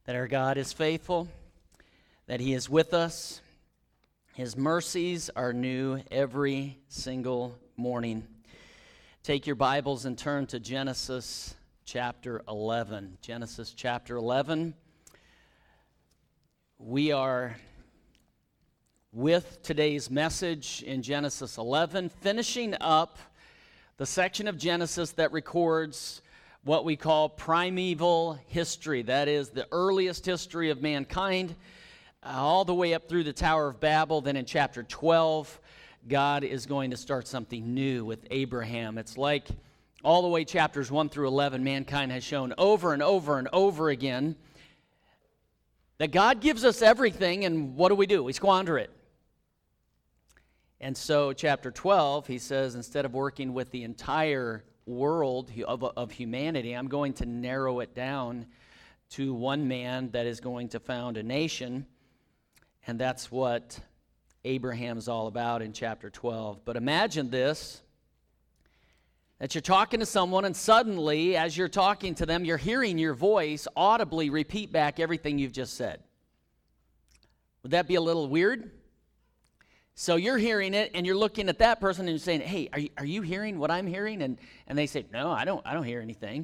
that our God is faithful, that He is with us. His mercies are new every single morning. Take your Bibles and turn to Genesis chapter 11. Genesis chapter 11. We are with today's message in Genesis 11, finishing up the section of Genesis that records what we call primeval history. That is the earliest history of mankind, all the way up through the Tower of Babel. Then in chapter 12, God is going to start something new with Abraham. It's like all the way chapters 1 through 11, mankind has shown over and over and over again that God gives us everything, and what do? We squander it. And so chapter 12, he says, instead of working with the entire world of humanity, I'm going to narrow it down to one man that is going to found a nation, and that's what Abraham's all about in chapter 12. But imagine this, that you're talking to someone, and suddenly, as you're talking to them, you're hearing your voice audibly repeat back everything you've just said. Would that be a little weird? So you're hearing it, and you're looking at that person, and you're saying, hey, are you hearing what I'm hearing? And they say, no, I don't hear anything.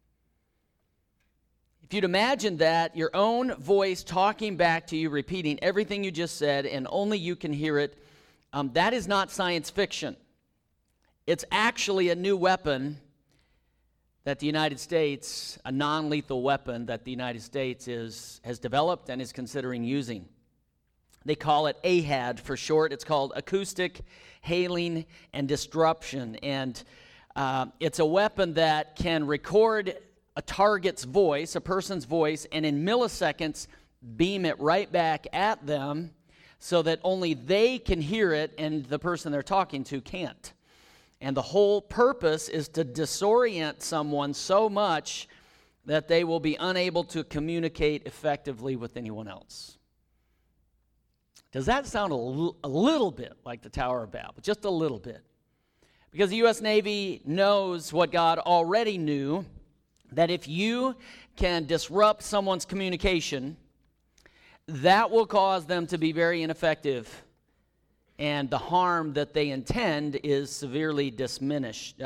If you'd imagine that, your own voice talking back to you, repeating everything you just said, and only you can hear it, that is not science fiction. It's actually a new weapon that the United States, a non-lethal weapon that the United States has developed and is considering using. They call it AHAD for short. It's called acoustic hailing and disruption. And it's a weapon that can record a target's voice, a person's voice, and in milliseconds beam it right back at them so that only they can hear it and the person they're talking to can't. And the whole purpose is to disorient someone so much that they will be unable to communicate effectively with anyone else. Does that sound a little bit like the Tower of Babel? Just a little bit. Because the U.S. Navy knows what God already knew, that if you can disrupt someone's communication, that will cause them to be very ineffective, and the harm that they intend is severely diminished.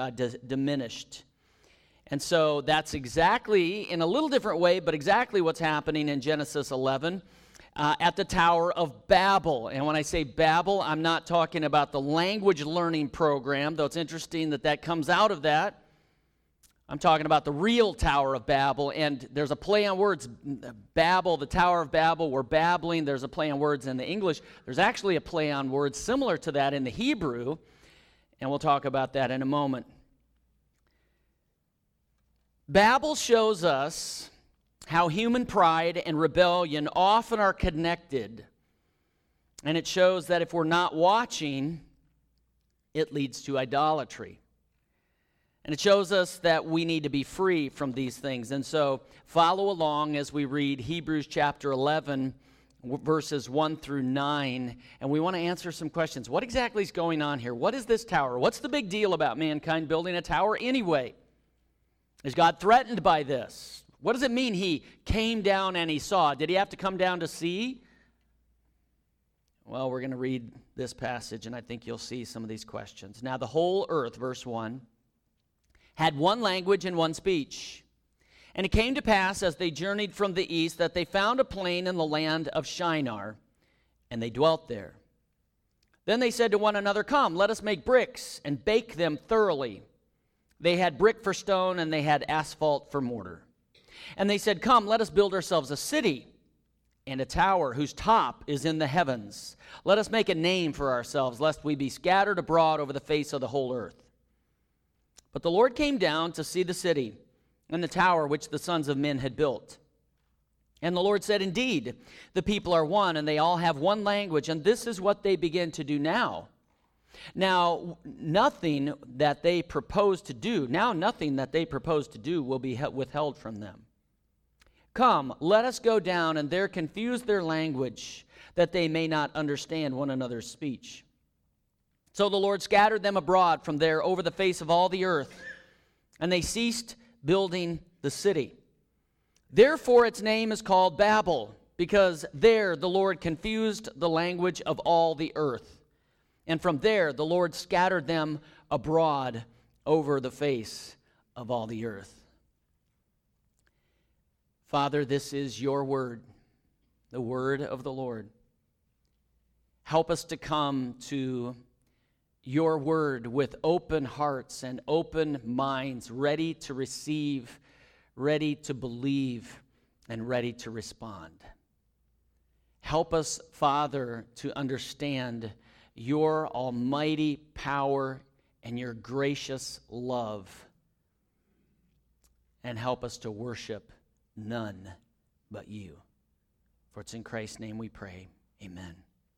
And so that's exactly, in a little different way, but exactly what's happening in Genesis 11 at the Tower of Babel. And when I say Babel, I'm not talking about the language learning program, though it's interesting that comes out of that. I'm talking about the real Tower of Babel, and there's a play on words. Babel, the Tower of Babel, we're babbling. There's a play on words in the English. There's actually a play on words similar to that in the Hebrew, and we'll talk about that in a moment. Babel shows us how human pride and rebellion often are connected, and it shows that if we're not watching, it leads to idolatry. And it shows us that we need to be free from these things. And so follow along as we read Hebrews chapter 11, verses 1 through 9. And we want to answer some questions. What exactly is going on here? What is this tower? What's the big deal about mankind building a tower anyway? Is God threatened by this? What does it mean he came down and he saw? Did he have to come down to see? Well, we're going to read this passage, and I think you'll see some of these questions. Now, the whole earth, verse 1, had one language and one speech. And it came to pass as they journeyed from the east that they found a plain in the land of Shinar, and they dwelt there. Then they said to one another, come, let us make bricks and bake them thoroughly. They had brick for stone, and they had asphalt for mortar. And they said, come, let us build ourselves a city and a tower whose top is in the heavens. Let us make a name for ourselves, lest we be scattered abroad over the face of the whole earth. But the Lord came down to see the city and the tower which the sons of men had built. And the Lord said, indeed, the people are one, and they all have one language, and this is what they begin to do now. Nothing that they propose to do will be withheld from them. Come, let us go down and there confuse their language, that they may not understand one another's speech. So the Lord scattered them abroad from there over the face of all the earth, and they ceased building the city. Therefore its name is called Babel, because there the Lord confused the language of all the earth. And from there the Lord scattered them abroad over the face of all the earth. Father, this is your word, the word of the Lord. Help us to come to your word with open hearts and open minds, ready to receive, ready to believe, and ready to respond. Help us, Father, to understand your almighty power and your gracious love, and help us to worship none but you. For it's in Christ's name we pray. Amen.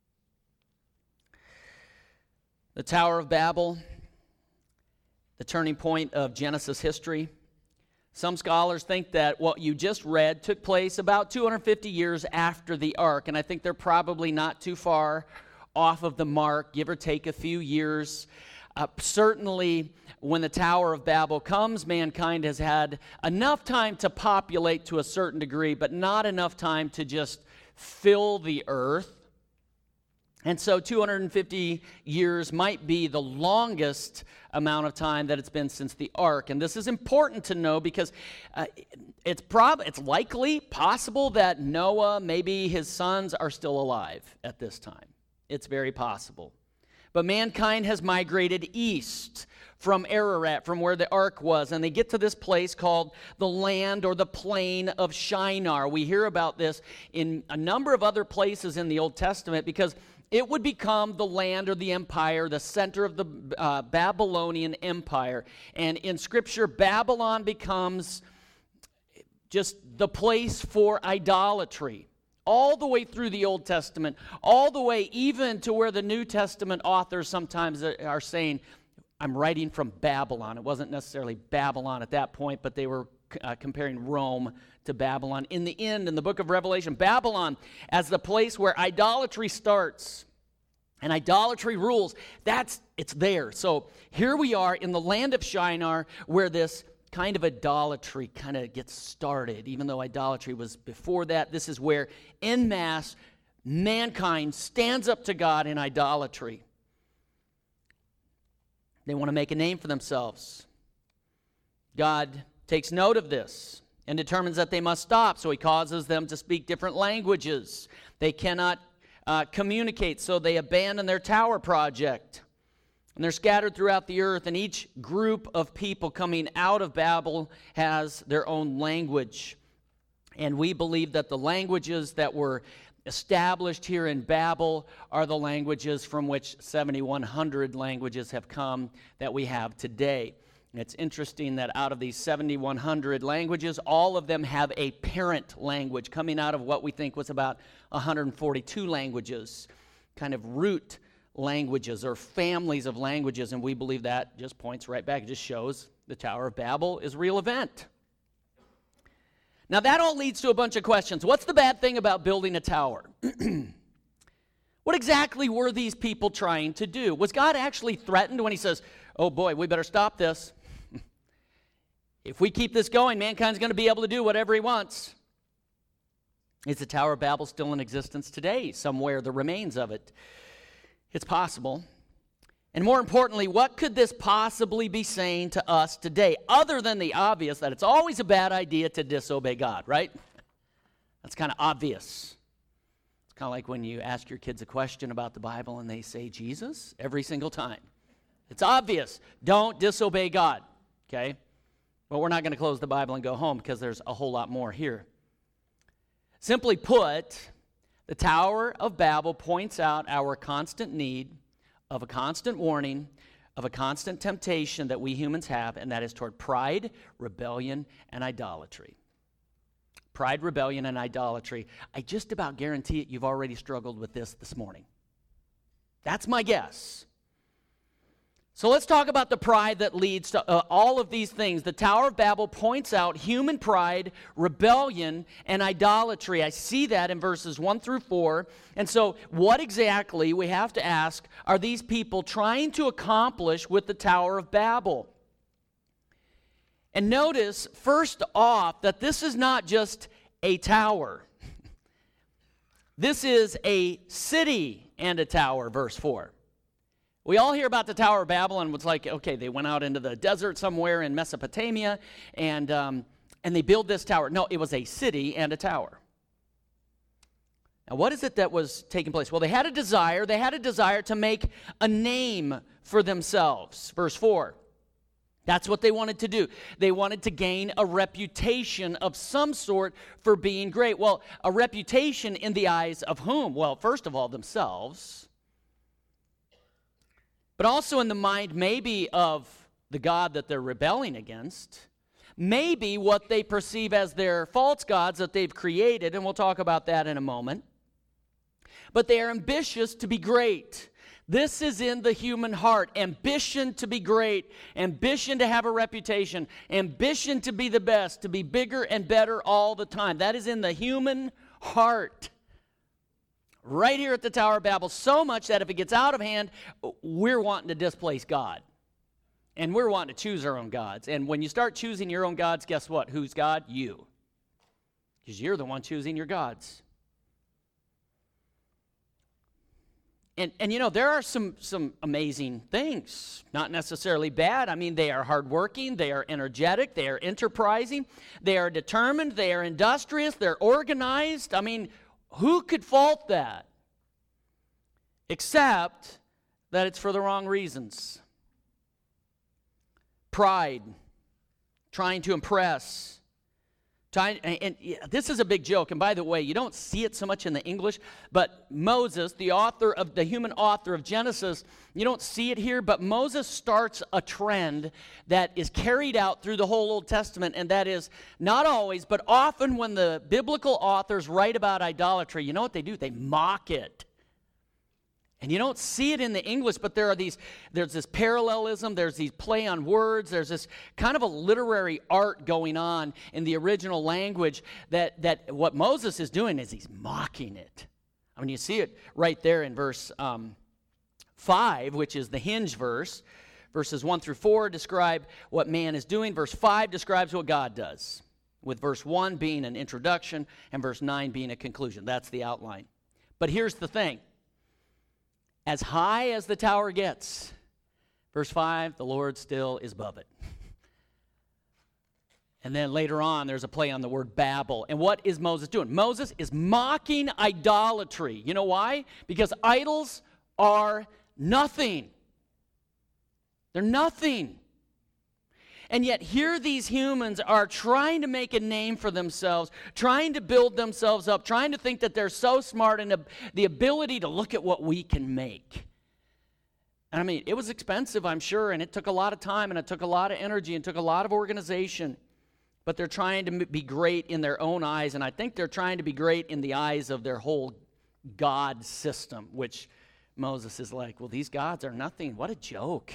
The Tower of Babel, the turning point of Genesis history. Some scholars think that what you just read took place about 250 years after the ark, and I think they're probably not too far off of the mark, give or take a few years. Certainly, when the Tower of Babel comes, mankind has had enough time to populate to a certain degree, but not enough time to just fill the earth. And so 250 years might be the longest amount of time that it's been since the ark. And this is important to know because it's likely possible that Noah, maybe his sons, are still alive at this time. It's very possible. But mankind has migrated east from Ararat, from where the ark was, and they get to this place called the land or the plain of Shinar. We hear about this in a number of other places in the Old Testament because it would become the land or the empire, the center of the Babylonian Empire. And in Scripture, Babylon becomes just the place for idolatry. All the way through the Old Testament, all the way even to where the New Testament authors sometimes are saying, I'm writing from Babylon. It wasn't necessarily Babylon at that point, but they were comparing Rome to Babylon. In the end, in the book of Revelation, Babylon as the place where idolatry starts and idolatry rules, it's there. So here we are in the land of Shinar where this kind of idolatry kind of gets started. Even though idolatry was before that, this is where en masse mankind stands up to God in idolatry. They want to make a name for themselves. God takes note of this and determines that they must stop, so he causes them to speak different languages. They cannot communicate, so they abandon their tower project. And they're scattered throughout the earth, and each group of people coming out of Babel has their own language. And we believe that the languages that were established here in Babel are the languages from which 7,100 languages have come that we have today. And it's interesting that out of these 7,100 languages, all of them have a parent language coming out of what we think was about 142 languages, kind of root languages or families of languages, and we believe that just points right back. It just shows the Tower of Babel is a real event. Now that all leads to a bunch of questions. What's the bad thing about building a tower? What exactly were these people trying to do? Was God actually threatened when he says, oh boy, we better stop this? If we keep this going, mankind's going to be able to do whatever he wants. Is the Tower of Babel still in existence today? Somewhere, the remains of it. It's possible. And more importantly, what could this possibly be saying to us today, other than the obvious that it's always a bad idea to disobey God, right? That's kind of obvious. It's kind of like when you ask your kids a question about the Bible and they say Jesus every single time. It's obvious. Don't disobey God, okay? But we're not going to close the Bible and go home because there's a whole lot more here. Simply put, the Tower of Babel points out our constant need of a constant warning, of a constant temptation that we humans have, and that is toward pride, rebellion, and idolatry. Pride, rebellion, and idolatry. I just about guarantee it you've already struggled with this morning. That's my guess. So let's talk about the pride that leads to all of these things. The Tower of Babel points out human pride, rebellion, and idolatry. I see that in verses 1 through 4. And so what exactly, we have to ask, are these people trying to accomplish with the Tower of Babel? And notice, first off, that this is not just a tower. This is a city and a tower, verse 4. We all hear about the Tower of Babel, it's like, okay, they went out into the desert somewhere in Mesopotamia, and they built this tower. No, it was a city and a tower. Now, what is it that was taking place? Well, they had a desire to make a name for themselves. Verse 4. That's what they wanted to do. They wanted to gain a reputation of some sort for being great. Well, a reputation in the eyes of whom? Well, first of all, themselves. But also in the mind maybe of the God that they're rebelling against. Maybe what they perceive as their false gods that they've created, and we'll talk about that in a moment. But they are ambitious to be great. This is in the human heart. Ambition to be great. Ambition to have a reputation. Ambition to be the best. To be bigger and better all the time. That is in the human heart. Right here at the Tower of Babel. So much that if it gets out of hand, we're wanting to displace God. And we're wanting to choose our own gods. And when you start choosing your own gods, guess what? Who's God? You. Because you're the one choosing your gods. And you know, there are some amazing things, not necessarily bad. I mean, they are hardworking, they are energetic, they are enterprising, they are determined, they are industrious, they're organized. I mean, who could fault that? Except that it's for the wrong reasons. Pride, trying to impress. And this is a big joke, and by the way, you don't see it so much in the English, but Moses, the human author of Genesis, you don't see it here, but Moses starts a trend that is carried out through the whole Old Testament, and that is not always, but often when the biblical authors write about idolatry, you know what they do? They mock it. And you don't see it in the English, but there's this parallelism, there's these play on words, there's this kind of a literary art going on in the original language that what Moses is doing is he's mocking it. I mean, you see it right there in verse 5, which is the hinge verse. Verses 1 through 4 describe what man is doing. Verse 5 describes what God does, with verse 1 being an introduction and verse 9 being a conclusion. That's the outline. But here's the thing. As high as the tower gets, verse 5, the Lord still is above it. And then later on, there's a play on the word Babel. And what is Moses doing? Moses is mocking idolatry. You know why? Because idols are nothing. They're nothing. And yet here these humans are trying to make a name for themselves, trying to build themselves up, trying to think that they're so smart and the ability to look at what we can make. And I mean, it was expensive, I'm sure, and it took a lot of time, and it took a lot of energy, and took a lot of organization. But they're trying to be great in their own eyes, and I think they're trying to be great in the eyes of their whole God system, which Moses is like, well, these gods are nothing. What a joke.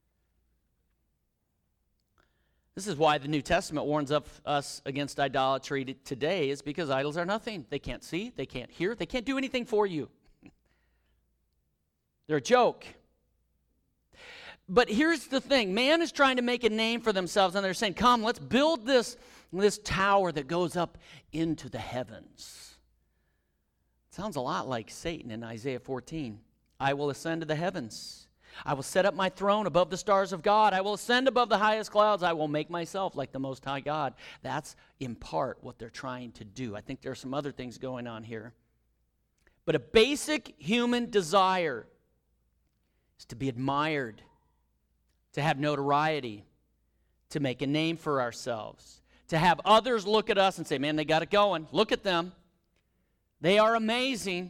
This is why the New Testament warns us against idolatry today, is because idols are nothing. They can't see, they can't hear, they can't do anything for you. They're a joke. But here's the thing. Man is trying to make a name for themselves, and they're saying, come, let's build this tower that goes up into the heavens. It sounds a lot like Satan in Isaiah 14. I will ascend to the heavens. I will set up my throne above the stars of God. I will ascend above the highest clouds. I will make myself like the Most High God. That's in part what they're trying to do. I think there are some other things going on here. But a basic human desire is to be admired, to have notoriety, to make a name for ourselves, to have others look at us and say, man, they got it going. Look at them. They are amazing.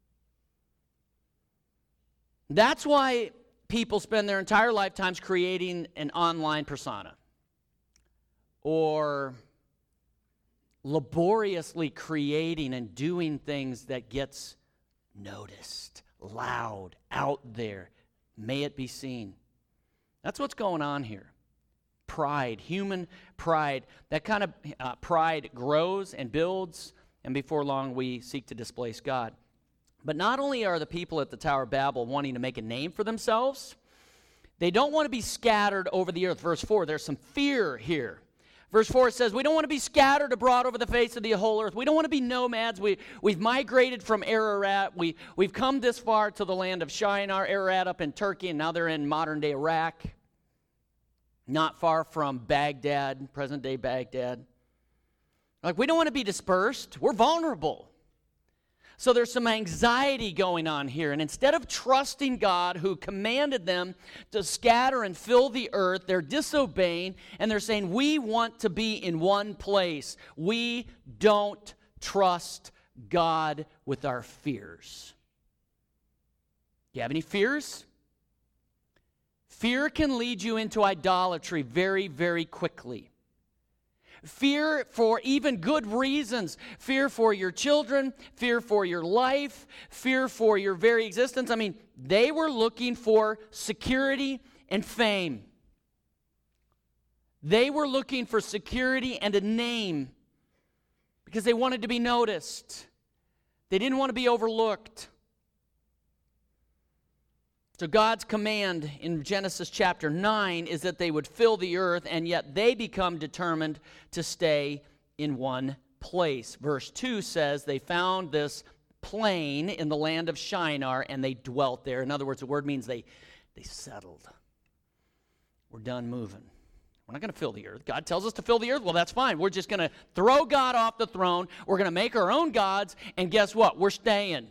That's why people spend their entire lifetimes creating an online persona or laboriously creating and doing things that gets noticed, loud, out there. May it be seen. That's what's going on here. Pride, human pride. That kind of pride grows and builds, and before long we seek to displace God. But not only are the people at the Tower of Babel wanting to make a name for themselves, they don't want to be scattered over the earth. Verse 4, there's some fear here. Verse 4 says, we don't want to be scattered abroad over the face of the whole earth. We don't want to be nomads. We've migrated from Ararat. We've come this far to the land of Shinar, Ararat up in Turkey, and now they're in modern-day Iraq, not far from Baghdad, present-day Baghdad. Like, we don't want to be dispersed. We're vulnerable. So there's some anxiety going on here. And instead of trusting God, who commanded them to scatter and fill the earth, they're disobeying, and they're saying, we want to be in one place. We don't trust God with our fears. Do you have any fears? Fear can lead you into idolatry very, very quickly. Fear for even good reasons. Fear for your children, fear for your life, fear for your very existence. I mean, they were looking for security and fame. They were looking for security and a name because they wanted to be noticed. They didn't want to be overlooked. So God's command in Genesis chapter 9 is that they would fill the earth, and yet they become determined to stay in one place. Verse 2 says they found this plain in the land of Shinar, and they dwelt there. In other words, the word means they settled. We're done moving. We're not going to fill the earth. God tells us to fill the earth. Well, that's fine. We're just going to throw God off the throne. We're going to make our own gods, and guess what? We're staying.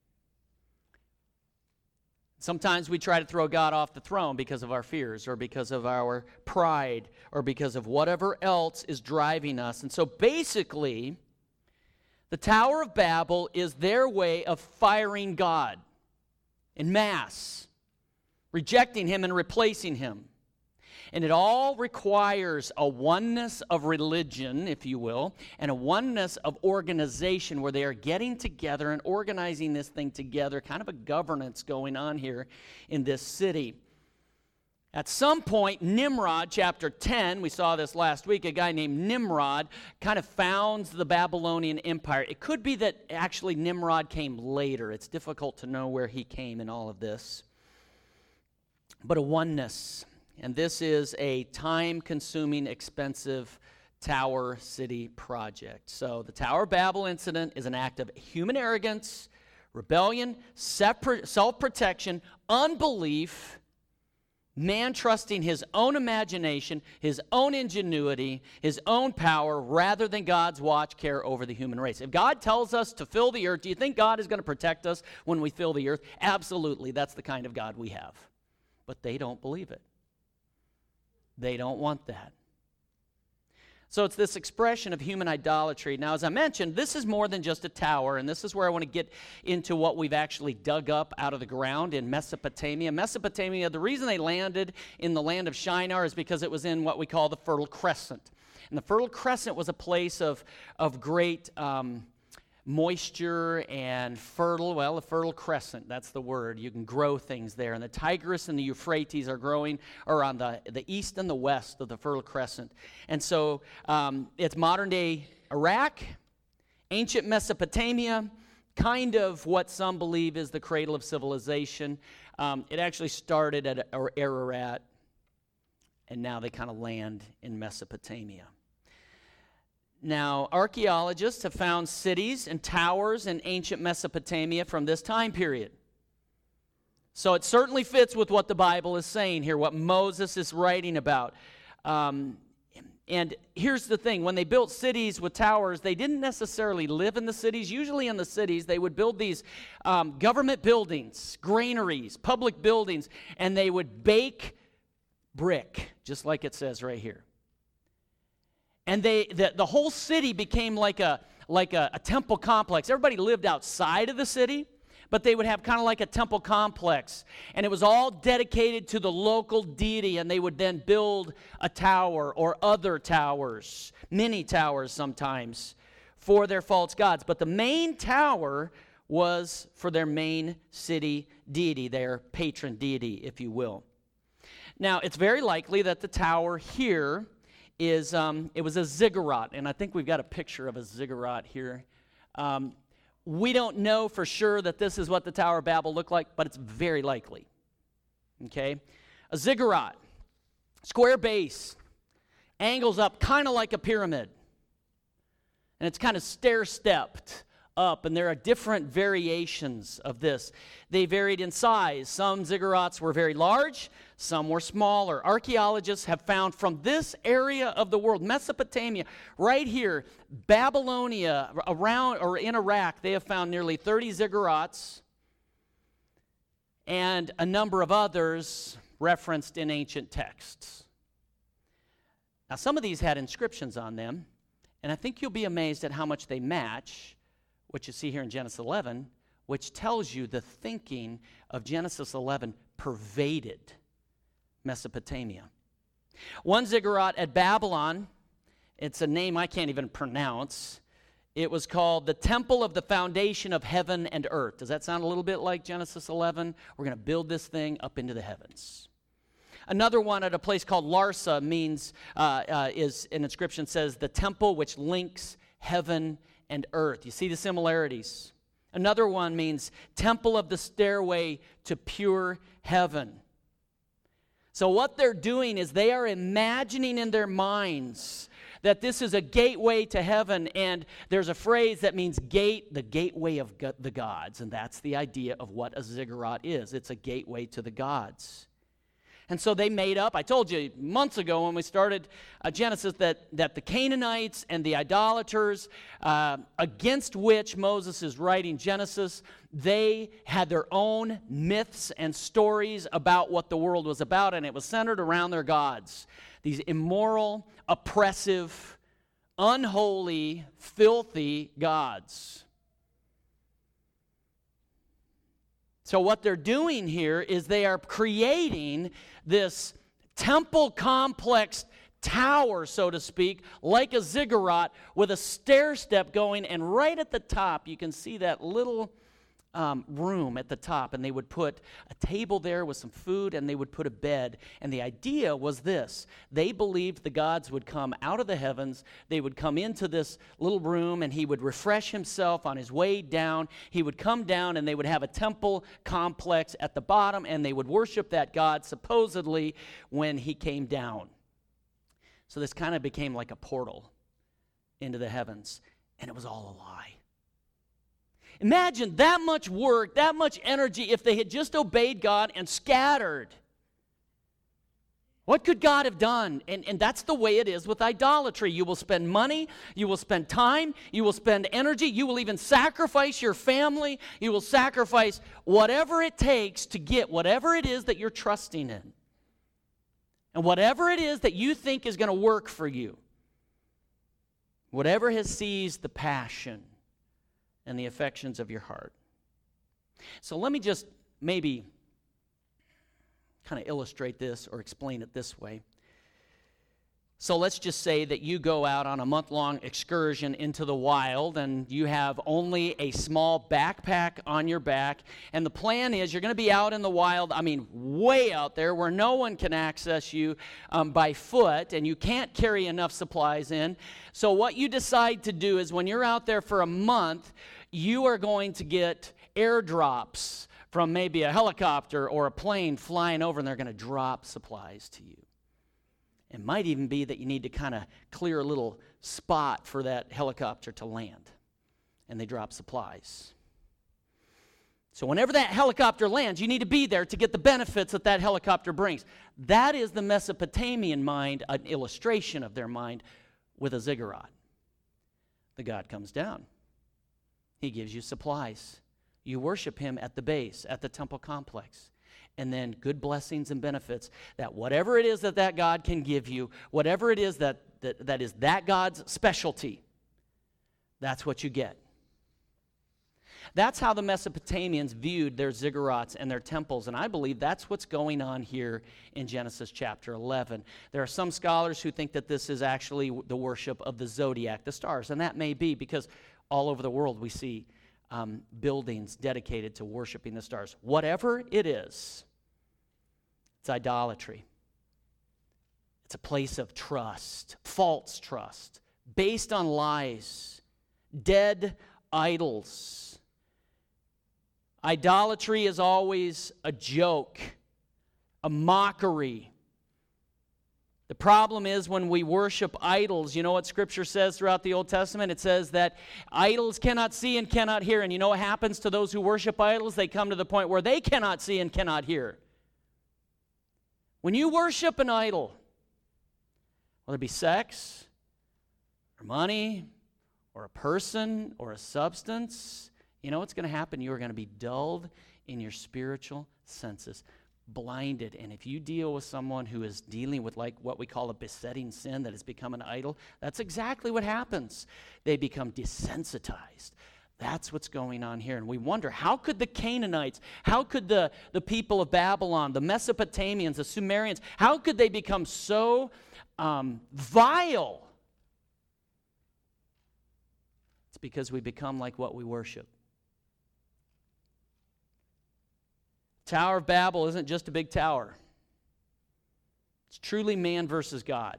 Sometimes we try to throw God off the throne because of our fears or because of our pride or because of whatever else is driving us. And so basically, the Tower of Babel is their way of firing God en masse, rejecting Him and replacing Him. And it all requires a oneness of religion, if you will, and a oneness of organization where they are getting together and organizing this thing together, kind of a governance going on here in this city. At some point, Nimrod, chapter 10, we saw this last week, a guy named Nimrod kind of founds the Babylonian Empire. It could be that actually Nimrod came later. It's difficult to know where he came in all of this. But a oneness. And this is a time-consuming, expensive tower city project. So the Tower of Babel incident is an act of human arrogance, rebellion, self-protection, unbelief, man trusting his own imagination, his own ingenuity, his own power, rather than God's watch care over the human race. If God tells us to fill the earth, do you think God is going to protect us when we fill the earth? Absolutely. That's the kind of God we have. But they don't believe it. They don't want that. So it's this expression of human idolatry. Now, as I mentioned, this is more than just a tower, and this is where I want to get into what we've actually dug up out of the ground in Mesopotamia. Mesopotamia, the reason they landed in the land of Shinar is because it was in what we call the Fertile Crescent. And the Fertile Crescent was a place of great moisture and the Fertile Crescent, that's the word. You can grow things there. And the Tigris and the Euphrates are on the east and the west of the Fertile Crescent. And so it's modern-day Iraq, ancient Mesopotamia, kind of what some believe is the cradle of civilization. It actually started at Ararat, and now they kind of land in Mesopotamia. Now, archaeologists have found cities and towers in ancient Mesopotamia from this time period. So it certainly fits with what the Bible is saying here, what Moses is writing about. And here's the thing. When they built cities with towers, they didn't necessarily live in the cities. Usually in the cities, they would build these government buildings, granaries, public buildings, and they would bake brick, just like it says right here. And the whole city became like a temple complex. Everybody lived outside of the city, but they would have kind of like a temple complex. And it was all dedicated to the local deity, and they would then build a tower or other towers, many towers sometimes, for their false gods. But the main tower was for their main city deity, their patron deity, if you will. Now, it's very likely that the tower here it was a ziggurat, and I think we've got a picture of a ziggurat here. We don't know for sure that this is what the Tower of Babel looked like, but it's very likely. Okay? A ziggurat, square base, angles up kind of like a pyramid. And it's kind of stair-stepped up, and there are different variations of this. They varied in size. Some ziggurats were very large, some were smaller. Archaeologists have found from this area of the world, Mesopotamia, right here, Babylonia, around or in Iraq, they have found nearly 30 ziggurats and a number of others referenced in ancient texts. Now, some of these had inscriptions on them, and I think you'll be amazed at how much they match what you see here in Genesis 11, which tells you the thinking of Genesis 11 pervaded Mesopotamia. One ziggurat at Babylon, it's a name I can't even pronounce. It was called the Temple of the Foundation of Heaven and Earth. Does that sound a little bit like Genesis 11? We're going to build this thing up into the heavens. Another one at a place called Larsa means, is an inscription says, the temple which links heaven and earth. You see the similarities. Another one means temple of the stairway to pure heaven. So what they're doing is they are imagining in their minds that this is a gateway to heaven, and there's a phrase that means gate, the gateway of the gods, and that's the idea of what a ziggurat is. It's a gateway to the gods. And so they made up, I told you months ago when we started Genesis, that the Canaanites and the idolaters against which Moses is writing Genesis, they had their own myths and stories about what the world was about, and it was centered around their gods. These immoral, oppressive, unholy, filthy gods. So what they're doing here is they are creating this temple complex tower, so to speak, like a ziggurat with a stair step going, and right at the top you can see that little room at the top, and they would put a table there with some food, and they would put a bed. And the idea was this: they believed the gods would come out of the heavens, they would come into this little room, and he would refresh himself on his way down. He would come down, and they would have a temple complex at the bottom, and they would worship that god supposedly when he came down. So this kind of became like a portal into the heavens, and it was all a lie. Imagine that much work, that much energy if they had just obeyed God and scattered. What could God have done? And that's the way it is with idolatry. You will spend money, you will spend time, you will spend energy, you will even sacrifice your family, you will sacrifice whatever it takes to get whatever it is that you're trusting in. And whatever it is that you think is going to work for you. Whatever has seized the passion and the affections of your heart. So let me just maybe kind of illustrate this or explain it this way. So let's just say that you go out on a month-long excursion into the wild, and you have only a small backpack on your back, and the plan is you're going to be out in the wild, way out there where no one can access you by foot, and you can't carry enough supplies in. So what you decide to do is when you're out there for a month, you are going to get airdrops from maybe a helicopter or a plane flying over, and they're going to drop supplies to you. It might even be that you need to kind of clear a little spot for that helicopter to land, and they drop supplies. So whenever that helicopter lands, you need to be there to get the benefits that that helicopter brings. That is the Mesopotamian mind, an illustration of their mind with a ziggurat. The god comes down. He gives you supplies. You worship him at the base, at the temple complex. And then good blessings and benefits, that whatever it is that that God can give you, whatever it is that is that God's specialty, that's what you get. That's how the Mesopotamians viewed their ziggurats and their temples, and I believe that's what's going on here in Genesis chapter 11. There are some scholars who think that this is actually the worship of the zodiac, the stars, and that may be because all over the world we see buildings dedicated to worshiping the stars. Whatever it is, it's idolatry. It's a place of trust, false trust, based on lies, dead idols. Idolatry is always a joke, a mockery. The problem is when we worship idols, you know what Scripture says throughout the Old Testament? It says that idols cannot see and cannot hear. And you know what happens to those who worship idols? They come to the point where they cannot see and cannot hear. When you worship an idol, whether it be sex, or money, or a person, or a substance, you know what's going to happen? You are going to be dulled in your spiritual senses, blinded. And if you deal with someone who is dealing with like what we call a besetting sin that has become an idol, that's exactly what happens. They become desensitized. That's what's going on here. And we wonder, how could the Canaanites, how could the people of Babylon, the Mesopotamians, the Sumerians, how could they become so vile? It's because we become like what we worship. Tower of Babel isn't just a big tower. It's truly man versus God.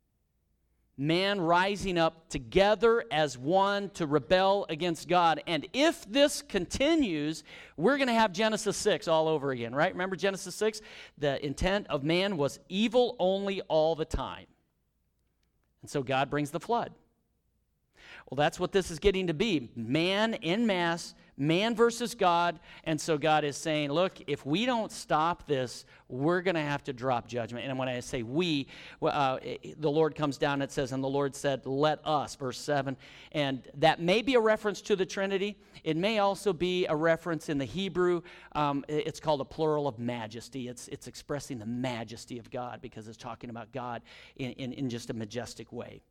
Man rising up together as one to rebel against God. And if this continues, we're going to have Genesis 6 all over again, right? Remember Genesis 6? The intent of man was evil only all the time. And so God brings the flood. Well, that's what this is getting to be. Man en masse, man versus God. And so God is saying, look, if we don't stop this, we're going to have to drop judgment. And when I say we, the Lord comes down and it says, and the Lord said, let us, verse 7. And that may be a reference to the Trinity. It may also be a reference in the Hebrew. It's called a plural of majesty. It's expressing the majesty of God because it's talking about God in just a majestic way.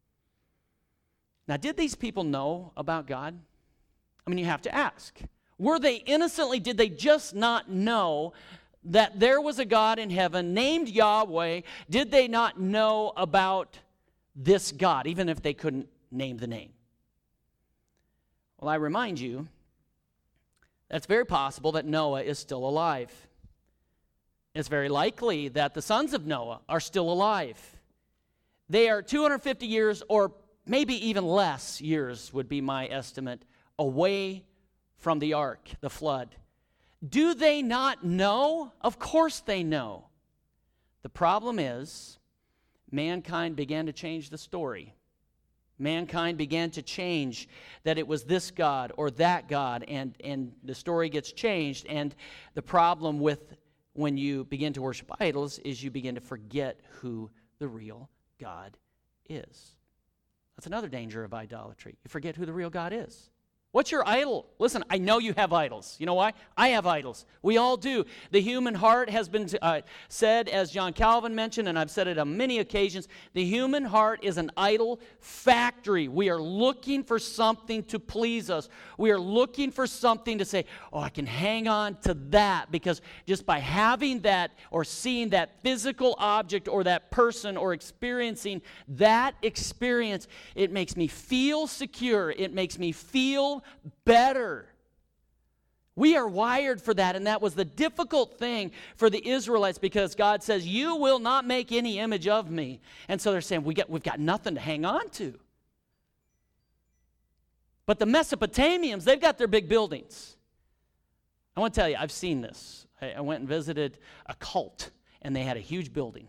Now, did these people know about God? I mean, you have to ask. Were they innocently, did they just not know that there was a God in heaven named Yahweh? Did they not know about this God, even if they couldn't name the name? Well, I remind you, that's very possible that Noah is still alive. It's very likely that the sons of Noah are still alive. They are 250 years or maybe even less years would be my estimate, away from the ark, the flood. Do they not know? Of course they know. The problem is, mankind began to change the story. Mankind began to change that it was this God or that God, and the story gets changed. And the problem with when you begin to worship idols is you begin to forget who the real God is. That's another danger of idolatry. You forget who the real God is. What's your idol? Listen, I know you have idols. You know why? I have idols. We all do. The human heart has been said, as John Calvin mentioned, and I've said it on many occasions, the human heart is an idol factory. We are looking for something to please us. We are looking for something to say, oh, I can hang on to that, because just by having that or seeing that physical object or that person or experiencing that experience, it makes me feel secure. It makes me feel better. We are wired for that, and that was the difficult thing for the Israelites, because God says, you will not make any image of me. And so they're saying, we've got nothing to hang on to. But the Mesopotamians, they've got their big buildings. I want to tell you, I've seen this. I went and visited a cult, and they had a huge building.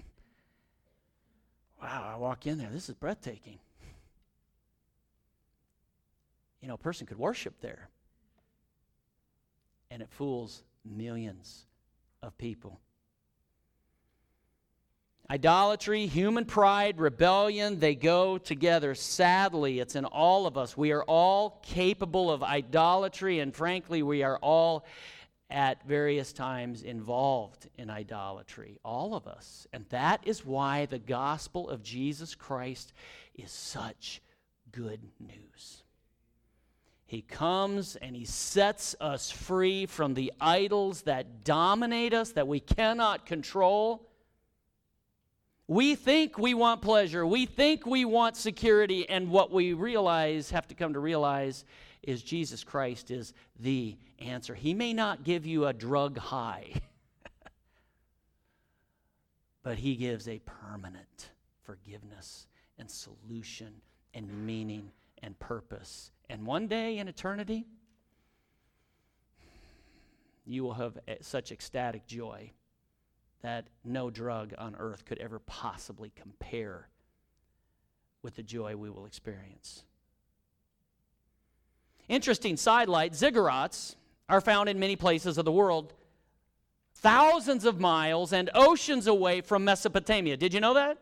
Wow, I walk in there, this is breathtaking. You know, a person could worship there. And it fools millions of people. Idolatry, human pride, rebellion, they go together. Sadly, it's in all of us. We are all capable of idolatry, and frankly, we are all at various times involved in idolatry. All of us. And that is why the gospel of Jesus Christ is such good news. He comes and he sets us free from the idols that dominate us, that we cannot control. We think we want pleasure. We think we want security. And what we have to come to realize, is Jesus Christ is the answer. He may not give you a drug high, but he gives a permanent forgiveness and solution and meaning and purpose. And one day in eternity, you will have such ecstatic joy that no drug on earth could ever possibly compare with the joy we will experience. Interesting sidelight, ziggurats are found in many places of the world, thousands of miles and oceans away from Mesopotamia. Did you know that?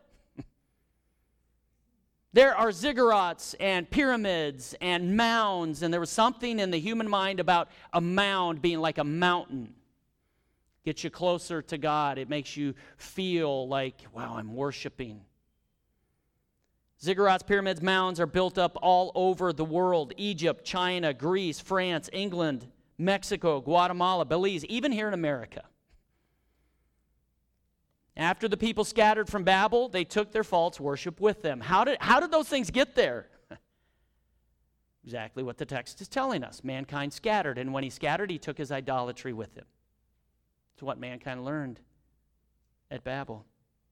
There are ziggurats and pyramids and mounds, and there was something in the human mind about a mound being like a mountain. Gets you closer to God. It makes you feel like, wow, I'm worshiping. Ziggurats, pyramids, mounds are built up all over the world. Egypt, China, Greece, France, England, Mexico, Guatemala, Belize, even here in America. After the people scattered from Babel, they took their false worship with them. How did those things get there? Exactly what the text is telling us. Mankind scattered, and when he scattered, he took his idolatry with him. It's what mankind learned at Babel.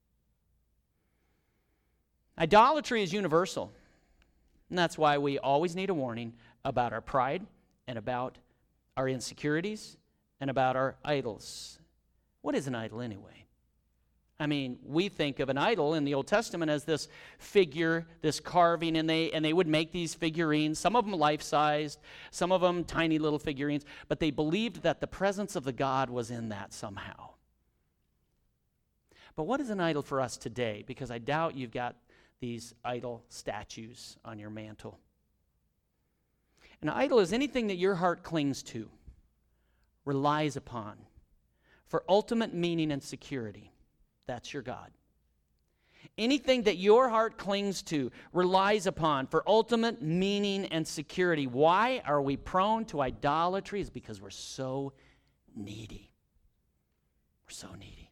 Idolatry is universal, and that's why we always need a warning about our pride and about our insecurities and about our idols. What is an idol anyway? I mean, we think of an idol in the Old Testament as this figure, this carving, and they would make these figurines, some of them life-sized, some of them tiny little figurines, but they believed that the presence of the God was in that somehow. But what is an idol for us today? Because I doubt you've got these idol statues on your mantle. An idol is anything that your heart clings to, relies upon, for ultimate meaning and security. That's your God. Anything that your heart clings to, relies upon for ultimate meaning and security. Why are we prone to idolatry? It's because we're so needy. We're so needy.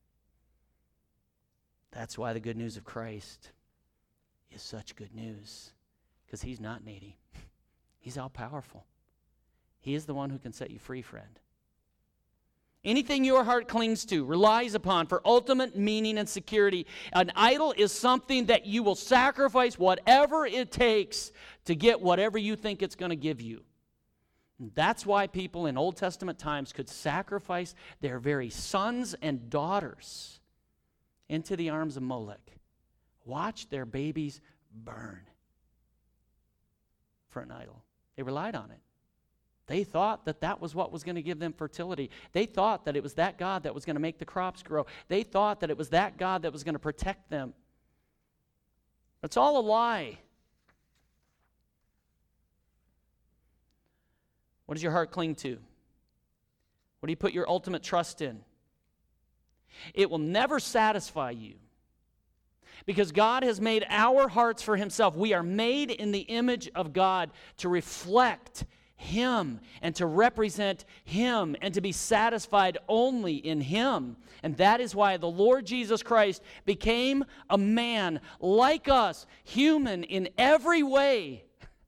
That's why the good news of Christ is such good news, because he's not needy. He's all-powerful. He is the one who can set you free, friend. Anything your heart clings to, relies upon for ultimate meaning and security. An idol is something that you will sacrifice whatever it takes to get whatever you think it's going to give you. And that's why people in Old Testament times could sacrifice their very sons and daughters into the arms of Molech. Watch their babies burn for an idol. They relied on it. They thought that that was what was going to give them fertility. They thought that it was that God that was going to make the crops grow. They thought that it was that God that was going to protect them. It's all a lie. What does your heart cling to? What do you put your ultimate trust in? It will never satisfy you, because God has made our hearts for himself. We are made in the image of God to reflect him and to represent him and to be satisfied only in him. And that is why the Lord Jesus Christ became a man like us, human in every way,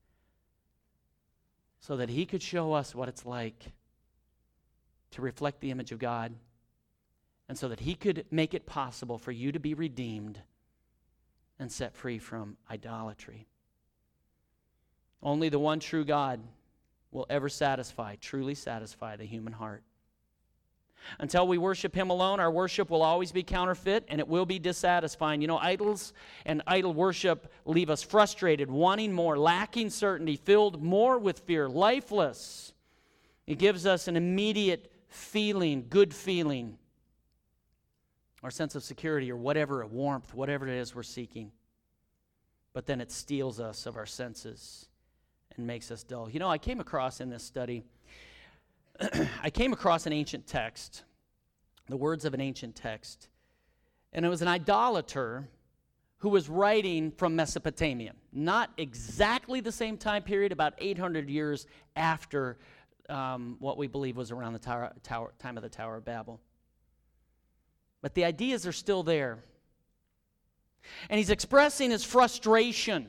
so that he could show us what it's like to reflect the image of God, and so that he could make it possible for you to be redeemed and set free from idolatry. Only the one true God will ever truly satisfy the human heart. Until we worship him alone, our worship will always be counterfeit, and it will be dissatisfying. You know, idols and idol worship leave us frustrated, wanting more, lacking certainty, filled more with fear, lifeless. It gives us an immediate feeling, good feeling, or sense of security, or whatever, warmth, whatever it is we're seeking. But then it steals us of our senses and makes us dull. You know, I came across in this study, I came across an ancient text, the words of an ancient text, and it was an idolater who was writing from Mesopotamia. Not exactly the same time period, about 800 years after what we believe was around the time of the Tower of Babel. But the ideas are still there. And he's expressing his frustration.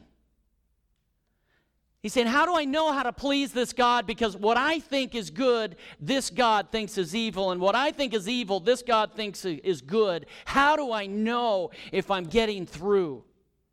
He's saying, how do I know how to please this God? Because what I think is good, this God thinks is evil. And what I think is evil, this God thinks is good. How do I know if I'm getting through?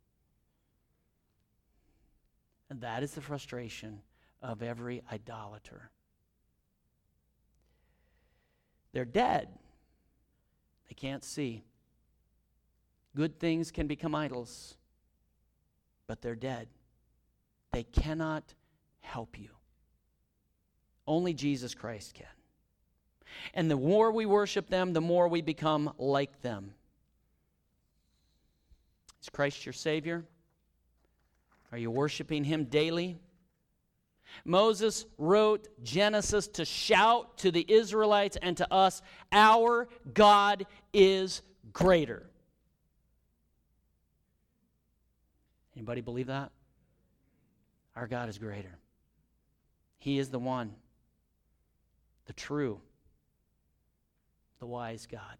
And that is the frustration of every idolater. They're dead. They can't see. Good things can become idols, but they're dead. They cannot help you. Only Jesus Christ can. And the more we worship them, the more we become like them. Is Christ your Savior? Are you worshiping Him daily? Moses wrote Genesis to shout to the Israelites and to us, our God is greater. Anybody believe that? Our God is greater. He is the one, the true, the wise God.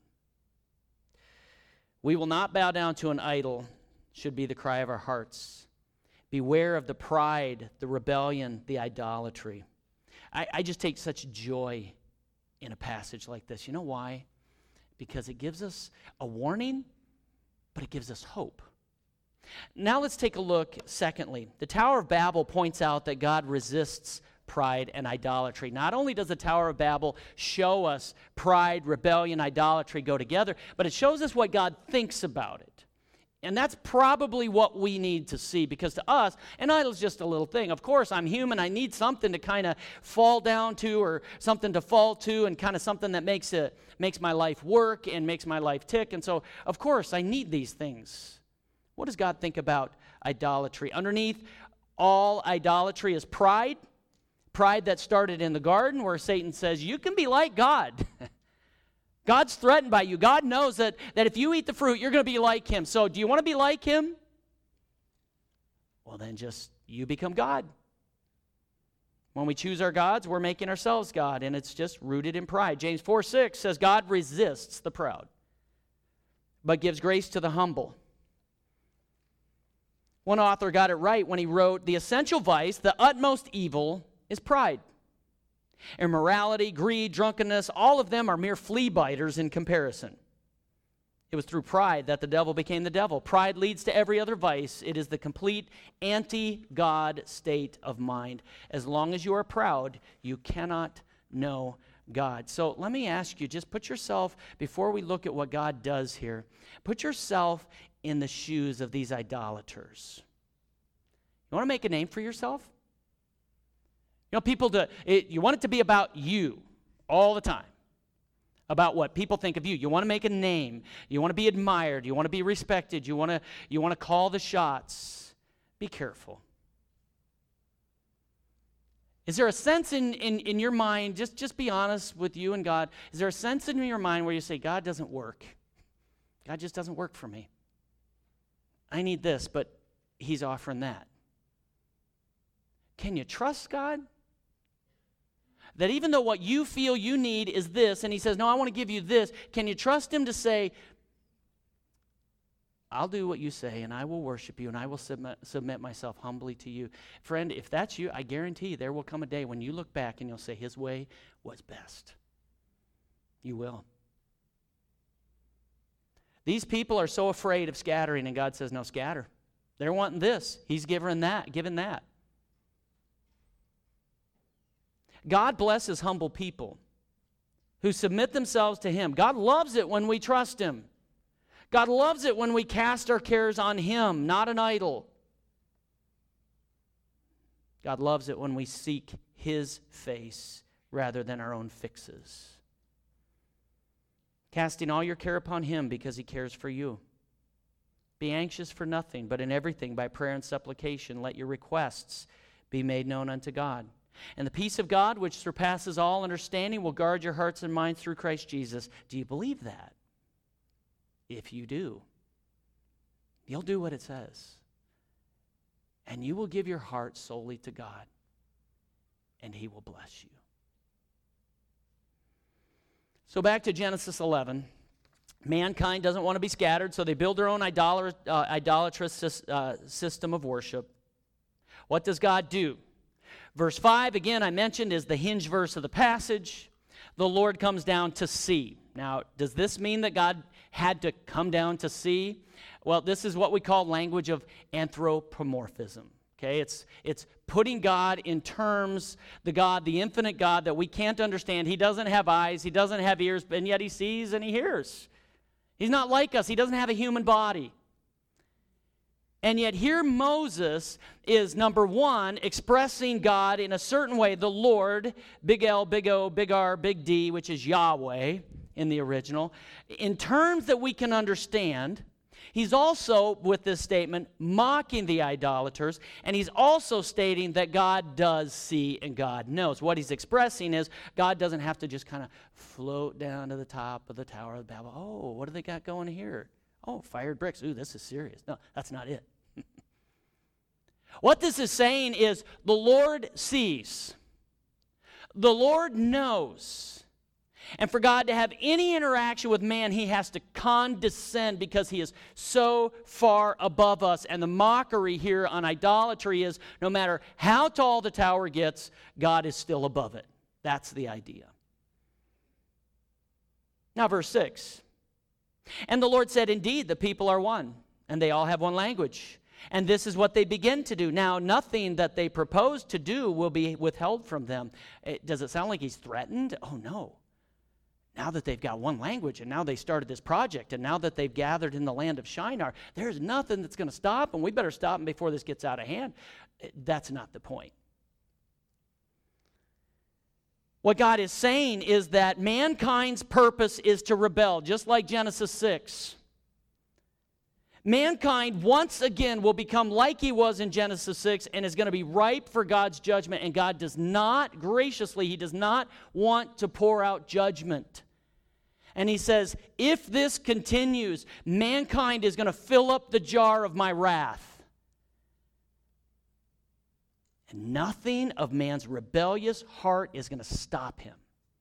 We will not bow down to an idol, should be the cry of our hearts. Beware of the pride, the rebellion, the idolatry. I just take such joy in a passage like this. You know why? Because it gives us a warning, but it gives us hope. Now let's take a look, secondly. The Tower of Babel points out that God resists pride and idolatry. Not only does the Tower of Babel show us pride, rebellion, idolatry go together, but it shows us what God thinks about it. And that's probably what we need to see, because to us, an idol is just a little thing. Of course, I'm human. I need something to kind of fall down to, or something to fall to, and kind of something that makes my life work and makes my life tick. And so, of course, I need these things. What does God think about idolatry? Underneath all idolatry is pride. Pride that started in the garden, where Satan says, you can be like God. God's threatened by you. God knows that if you eat the fruit, you're going to be like Him. So do you want to be like Him? Well, then just you become God. When we choose our gods, we're making ourselves God, and it's just rooted in pride. James 4:6 says, God resists the proud, but gives grace to the humble. One author got it right when he wrote, the essential vice, the utmost evil, is pride. Immorality, greed, drunkenness, all of them are mere flea biters in comparison. It was through pride that the devil became the devil. Pride leads to every other vice. It is the complete anti-God state of mind. As long as you are proud, you cannot know God. So let me ask you, just put yourself, before we look at what God does here, put yourself in the shoes of these idolaters. You want to make a name for yourself? You know, you want it to be about you all the time. About what people think of you. You want to make a name. You want to be admired. You want to be respected. You want to call the shots. Be careful. Is there a sense in your mind, just be honest with you and God, is there a sense in your mind where you say, God doesn't work? God just doesn't work for me. I need this, but He's offering that. Can you trust God? That even though what you feel you need is this, and He says, no, I want to give you this, can you trust Him to say, I'll do what you say, and I will worship you, and I will submit myself humbly to you. Friend, if that's you, I guarantee there will come a day when you look back and you'll say, His way was best. You will. These people are so afraid of scattering, and God says, no, scatter. They're wanting this. He's given that. God blesses humble people who submit themselves to Him. God loves it when we trust Him. God loves it when we cast our cares on Him, not an idol. God loves it when we seek His face rather than our own fixes. Casting all your care upon Him because He cares for you. Be anxious for nothing, but in everything by prayer and supplication let your requests be made known unto God. And the peace of God, which surpasses all understanding, will guard your hearts and minds through Christ Jesus. Do you believe that? If you do, you'll do what it says. And you will give your heart solely to God. And He will bless you. So back to Genesis 11. Mankind doesn't want to be scattered, so they build their own idolatrous system of worship. What does God do? Verse 5, again, I mentioned, is the hinge verse of the passage. The Lord comes down to see. Now, does this mean that God had to come down to see? Well, this is what we call language of anthropomorphism. Okay, it's putting God in terms, the infinite God that we can't understand. He doesn't have eyes, He doesn't have ears, and yet He sees and He hears. He's not like us. He doesn't have a human body. And yet here Moses is, number one, expressing God in a certain way, the Lord, big L, big O, big R, big D, which is Yahweh in the original, in terms that we can understand. He's also, with this statement, mocking the idolaters, and he's also stating that God does see and God knows. What he's expressing is God doesn't have to just kind of float down to the top of the Tower of Babel. Oh, what do they got going here? Oh, fired bricks. Ooh, this is serious. No, that's not it. What this is saying is the Lord sees. The Lord knows. And for God to have any interaction with man, he has to condescend because he is so far above us. And the mockery here on idolatry is no matter how tall the tower gets, God is still above it. That's the idea. Now, verse 6. And the Lord said, indeed, the people are one, and they all have one language. And this is what they begin to do. Now, nothing that they propose to do will be withheld from them. Does it sound like he's threatened? Oh, no. Now that they've got one language, and now they started this project, and now that they've gathered in the land of Shinar, there's nothing that's going to stop them. We better stop them before this gets out of hand. That's not the point. What God is saying is that mankind's purpose is to rebel, just like Genesis 6. Mankind once again will become like he was in Genesis 6 and is going to be ripe for God's judgment. And God does not, graciously, he does not want to pour out judgment. And he says, if this continues, mankind is going to fill up the jar of my wrath. And nothing of man's rebellious heart is going to stop him.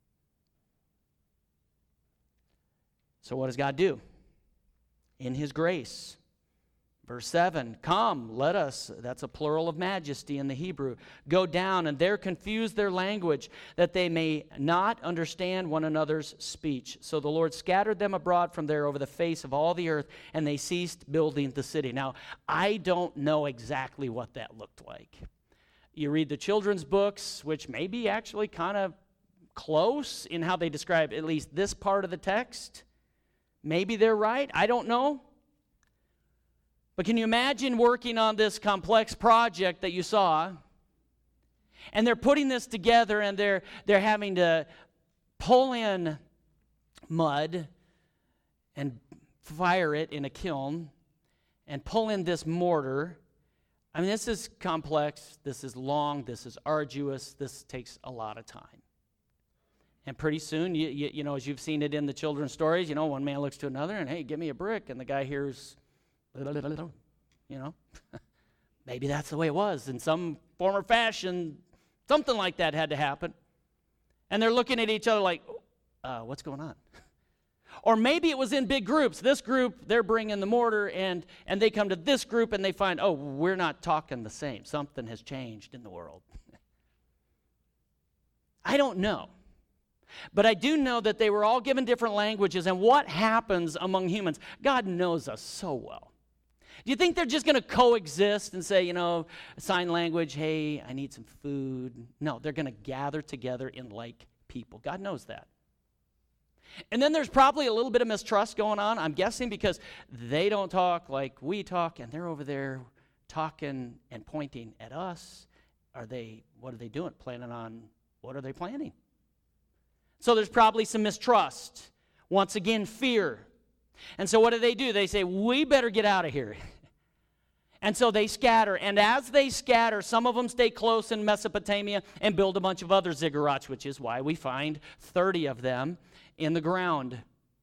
So what does God do? In his grace. Verse 7, come, let us, that's a plural of majesty in the Hebrew, go down and there confuse their language, that they may not understand one another's speech. So the Lord scattered them abroad from there over the face of all the earth, and they ceased building the city. Now, I don't know exactly what that looked like. You read the children's books, which may be actually kind of close in how they describe at least this part of the text. Maybe they're right. I don't know. But can you imagine working on this complex project that you saw? And they're putting this together, and they're having to pull in mud and fire it in a kiln and pull in this mortar. I mean, this is complex, this is long, this is arduous, this takes a lot of time. And pretty soon, you know, as you've seen it in the children's stories, you know, one man looks to another and, hey, give me a brick, and the guy hears, you know. Maybe that's the way it was. In some form or fashion, something like that had to happen. And they're looking at each other like, what's going on? Or maybe it was in big groups. This group, they're bringing the mortar, and they come to this group, and they find, oh, we're not talking the same. Something has changed in the world. I don't know. But I do know that they were all given different languages, and what happens among humans, God knows us so well. Do you think they're just going to coexist and say, you know, sign language, hey, I need some food? No, they're going to gather together in like people. God knows that. And then there's probably a little bit of mistrust going on, I'm guessing, because they don't talk like we talk, and they're over there talking and pointing at us. What are they doing? What are they planning? So there's probably some mistrust. Once again, fear. And so what do? They say, we better get out of here. And so they scatter. And as they scatter, some of them stay close in Mesopotamia and build a bunch of other ziggurats, which is why we find 30 of them in the ground.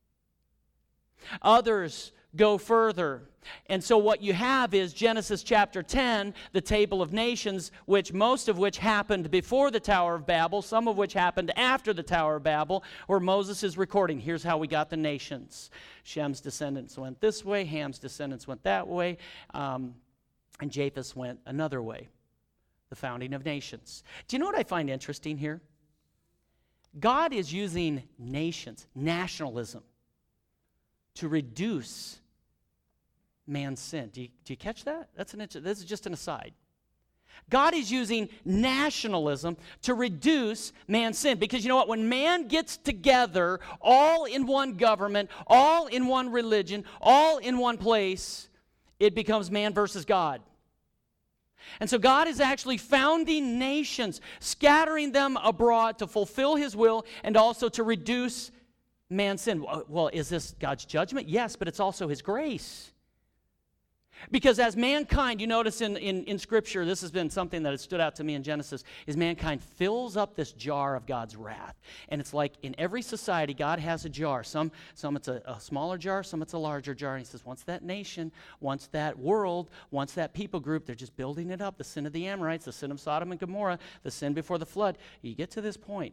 Others go further. And so what you have is Genesis chapter 10, the table of nations, which most of which happened before the Tower of Babel, some of which happened after the Tower of Babel, where Moses is recording, here's how we got the nations. Shem's descendants went this way, Ham's descendants went that way, and Japheth went another way, the founding of nations. Do you know what I find interesting here? God is using nations, nationalism, to reduce man's sin. Do you catch that? This is just an aside. God is using nationalism to reduce man's sin. Because you know what? When man gets together, all in one government, all in one religion, all in one place, it becomes man versus God. And so God is actually founding nations, scattering them abroad to fulfill his will and also to reduce man's sin. Well, is this God's judgment? Yes, but it's also his grace. Because as mankind, you notice in Scripture, this has been something that has stood out to me in Genesis, is mankind fills up this jar of God's wrath. And it's like in every society, God has a jar. Some it's a smaller jar, some it's a larger jar. And he says, once that nation, once that world, once that people group, they're just building it up. The sin of the Amorites, the sin of Sodom and Gomorrah, the sin before the flood. You get to this point,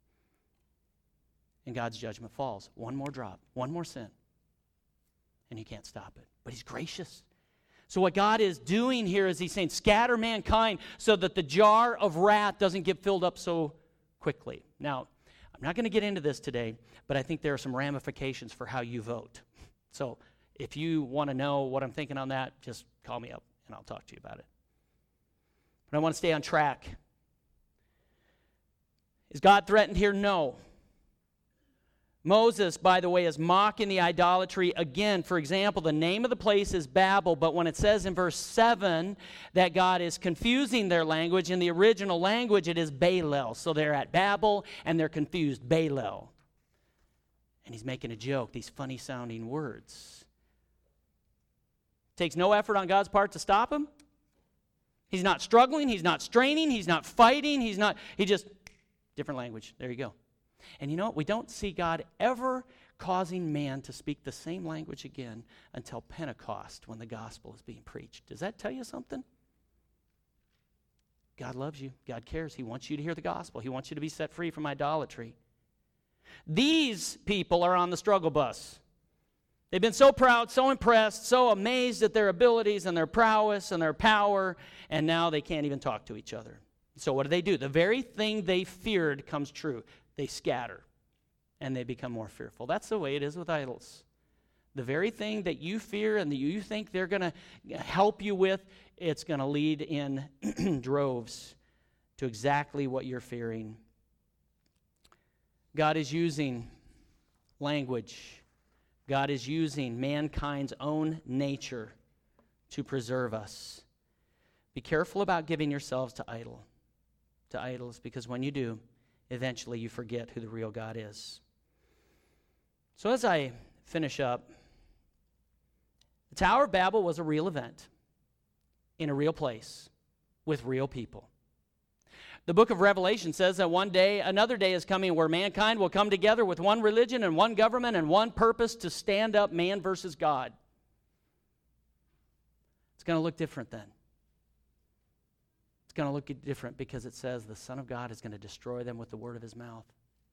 and God's judgment falls. One more drop, one more sin, and he can't stop it. But he's gracious. So what God is doing here is he's saying, scatter mankind so that the jar of wrath doesn't get filled up so quickly. Now, I'm not going to get into this today, but I think there are some ramifications for how you vote. So if you want to know what I'm thinking on that, just call me up and I'll talk to you about it. But I want to stay on track. Is God threatened here? No. Moses, by the way, is mocking the idolatry again. For example, the name of the place is Babel, but when it says in verse 7 that God is confusing their language, in the original language it is Baalel. So they're at Babel and they're confused, Baalel. And he's making a joke, these funny sounding words. Takes no effort on God's part to stop him. He's not struggling, he's not straining, he's not fighting, he just, different language. There you go. And you know what? We don't see God ever causing man to speak the same language again until Pentecost when the gospel is being preached. Does that tell you something? God loves you. God cares. He wants you to hear the gospel. He wants you to be set free from idolatry. These people are on the struggle bus. They've been so proud, so impressed, so amazed at their abilities and their prowess and their power, and now they can't even talk to each other. So what do? The very thing they feared comes true. They scatter, and they become more fearful. That's the way it is with idols. The very thing that you fear and that you think they're going to help you with, it's going to lead in droves to exactly what you're fearing. God is using language. God is using mankind's own nature to preserve us. Be careful about giving yourselves to idols, because when you do, eventually you forget who the real God is. So as I finish up, the Tower of Babel was a real event in a real place with real people. The book of Revelation says that one day, another day is coming where mankind will come together with one religion and one government and one purpose to stand up man versus God. It's going to look different then. Going to look different because it says the Son of God is going to destroy them with the word of his mouth.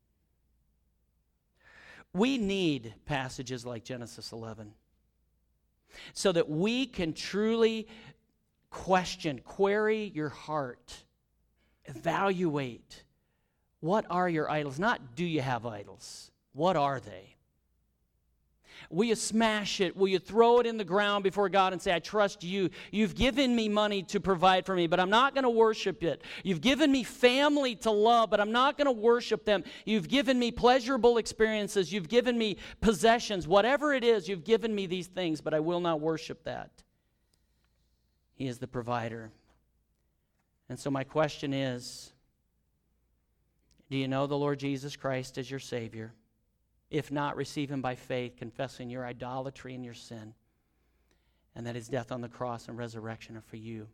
We need passages like Genesis 11 so that we can truly query your heart, evaluate what are your idols. Not do you have idols, what are they? Will you smash it? Will you throw it in the ground before God and say, I trust you. You've given me money to provide for me, but I'm not going to worship it. You've given me family to love, but I'm not going to worship them. You've given me pleasurable experiences. You've given me possessions. Whatever it is, you've given me these things, but I will not worship that. He is the provider. And so my question is, do you know the Lord Jesus Christ as your Savior? If not, receive him by faith, confessing your idolatry and your sin, and that his death on the cross and resurrection are for you.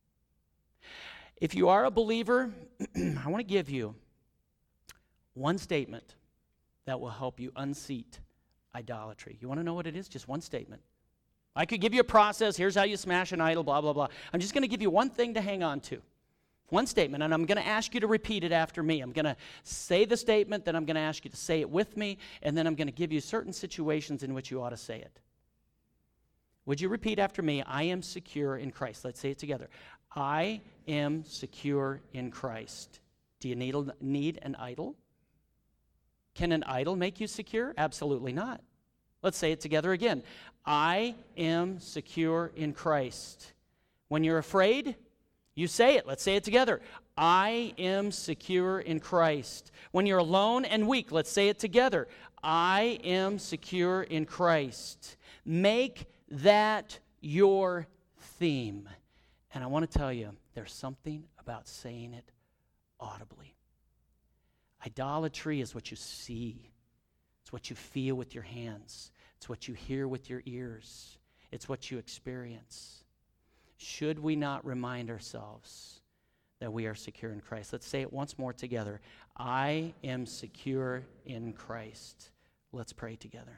If you are a believer, I want to give you one statement that will help you unseat idolatry. You want to know what it is? Just one statement. I could give you a process. Here's how you smash an idol, blah, blah, blah. I'm just going to give you one thing to hang on to. One statement, and I'm going to ask you to repeat it after me. I'm going to say the statement, then I'm going to ask you to say it with me, and then I'm going to give you certain situations in which you ought to say it. Would you repeat after me? I am secure in Christ. Let's say it together. I am secure in Christ. Do you need an idol? Can an idol make you secure? Absolutely not. Let's say it together again. I am secure in Christ. When you're afraid, You say it. Let's say it together. I am secure in Christ. When you're alone and weak, let's say it together. I am secure in Christ. Make that your theme. And I want to tell you, there's something about saying it audibly. Idolatry is what you see. It's what you feel with your hands. It's what you hear with your ears. It's what you experience. Should we not remind ourselves that we are secure in Christ? Let's say it once more together. I am secure in Christ. Let's pray together.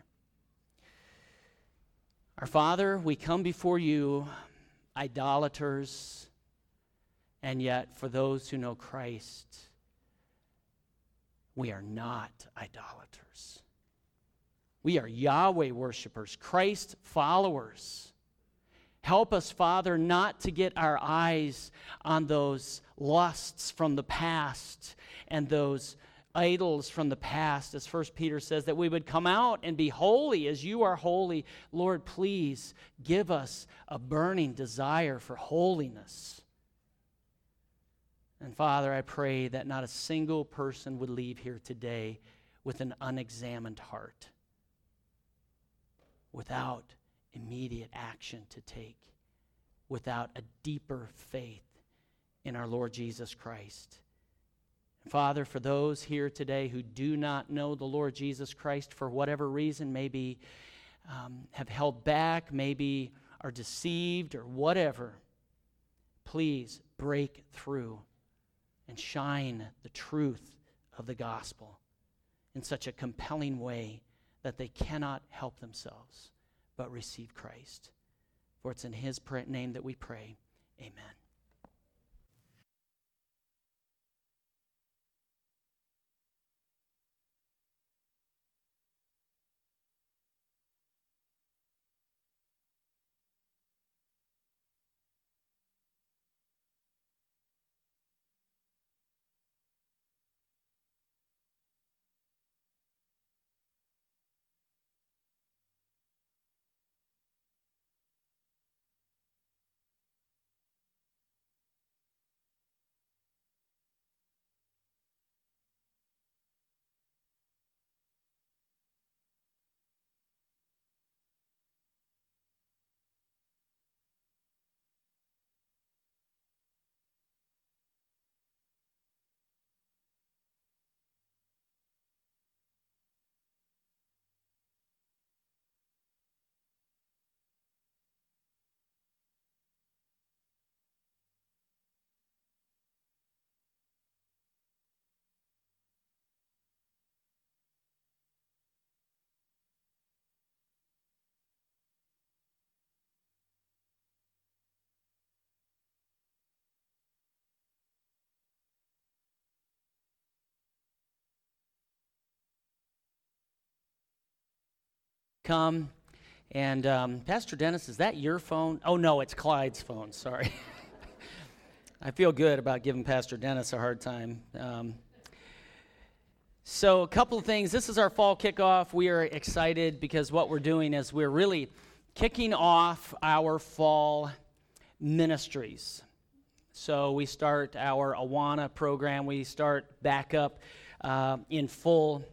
Our Father, we come before you, idolaters, and yet for those who know Christ, we are not idolaters. We are Yahweh worshipers, Christ followers. Help us, Father, not to get our eyes on those lusts from the past and those idols from the past, as 1 Peter says, that we would come out and be holy as you are holy. Lord, please give us a burning desire for holiness. And Father, I pray that not a single person would leave here today with an unexamined heart, without immediate action to take, without a deeper faith in our Lord Jesus Christ. And Father, for those here today who do not know the Lord Jesus Christ for whatever reason, maybe have held back, maybe are deceived or whatever, please break through and shine the truth of the gospel in such a compelling way that they cannot help themselves but receive Christ. For it's in his name that we pray. Amen. Come. And Pastor Dennis, is that your phone? Oh, no, it's Clyde's phone. Sorry. I feel good about giving Pastor Dennis a hard time. So a couple of things. This is our fall kickoff. We are excited because what we're doing is we're really kicking off our fall ministries. So we start our Awana program. We start back up in full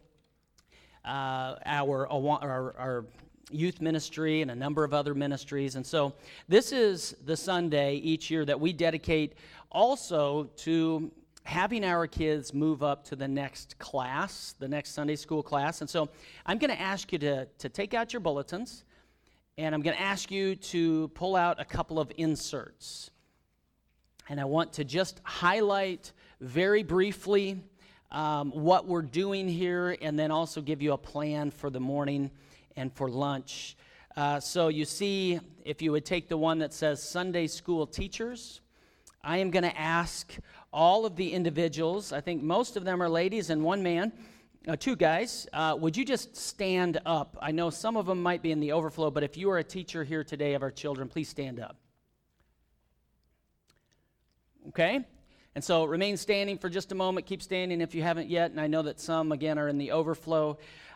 our youth ministry and a number of other ministries. And so this is the Sunday each year that we dedicate also to having our kids move up to the next class, the next Sunday school class. And so I'm going to ask you to take out your bulletins, and I'm going to ask you to pull out a couple of inserts. And I want to just highlight very briefly what we're doing here, and then also give you a plan for the morning and for lunch. So you see, if you would take the one that says Sunday School Teachers, I am going to ask all of the individuals, I think most of them are ladies and one man, two guys, would you just stand up? I know some of them might be in the overflow, but if you are a teacher here today of our children, please stand up. Okay? And so remain standing for just a moment. Keep standing if you haven't yet. And I know that some, again, are in the overflow.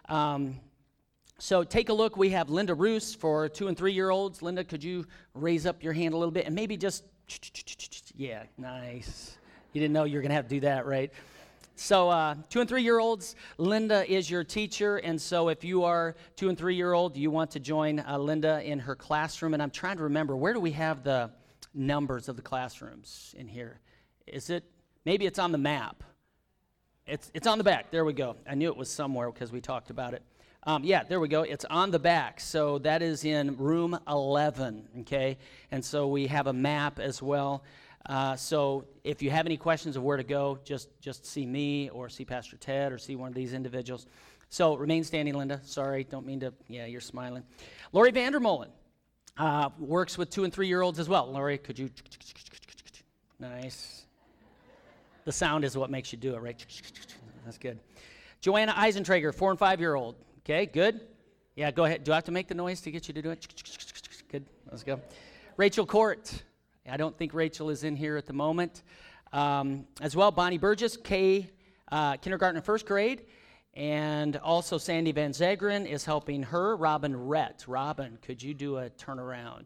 So take a look. We have Linda Roos for 2- and 3-year-olds. Linda, could you raise up your hand a little bit and maybe just Yeah, nice. You didn't know you were going to have to do that, right? So 2 and 3 year olds, Linda is your teacher, and so if you are 2 and 3 year old, you want to join Linda in her classroom. And I'm trying to remember, where do we have the numbers of the classrooms in here? Is it, maybe it's on the map. It's on the back. There we go. I knew it was somewhere because we talked about it. Yeah, there we go. It's on the back. So that is in room 11, okay? And so we have a map as well. So if you have any questions of where to go, just see me or see Pastor Ted or see one of these individuals. So remain standing, Linda. Sorry, don't mean to. Yeah, you're smiling. Lori Vandermolen works with 2 and 3 year olds as well. Lori, could you? Nice. The sound is what makes you do it, right? That's good. Joanna Eisentrager, 4 and 5 year old. Okay, good. Yeah, go ahead. Do I have to make the noise to get you to do it? Good. Let's go. Rachel Court. I don't think Rachel is in here at the moment. As well, Bonnie Burgess, kindergarten and first grade. And also Sandy Van Zagren is helping her. Robin Rett. Robin, could you do a turnaround?